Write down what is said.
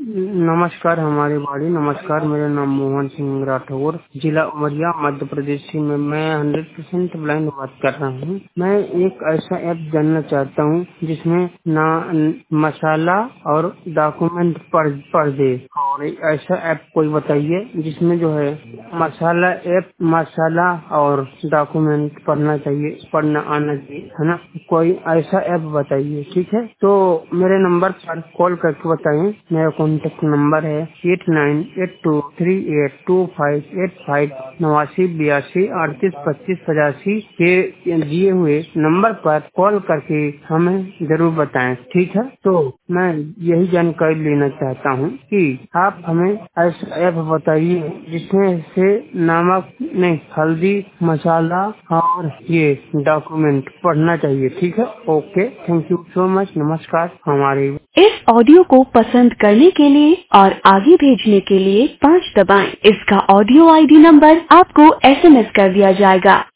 नमस्कार हमारे बाड़ी। नमस्कार, मेरा नाम मोहन सिंह राठौर, जिला उमरिया, मध्य प्रदेश से मैं 100% ब्लाइंड बात कर रहा हूँ। मैं एक ऐसा ऐप जानना चाहता हूँ जिसमें ना मसाला और डॉक्यूमेंट पढ़ दे, और ऐसा ऐप कोई बताइए जिसमें जो है मसाला और डॉक्यूमेंट पढ़ना आना चाहिए, है ना। कोई ऐसा ऐप बताइए, ठीक है। तो मेरे नंबर पर कॉल करके बताएं। मेरा कॉन्टेक्ट नंबर है 8982382585, 8982382585 के दिए हुए नंबर पर कॉल करके हमें जरूर बताएं, ठीक है। तो मैं यही जानकारी लेना चाहता हूँ कि आप हमें ऐसा ऐप बताइए जिसमें से नमक नहीं, हल्दी, मसाला और ये डॉक्यूमेंट पढ़ना चाहिए, ठीक है। Okay, thank you so much. नमस्कार हमारे। इस ऑडियो को पसंद करने के लिए और आगे भेजने के लिए 5 दबाएं। इसका ऑडियो आईडी नंबर आपको SMS कर दिया जाएगा।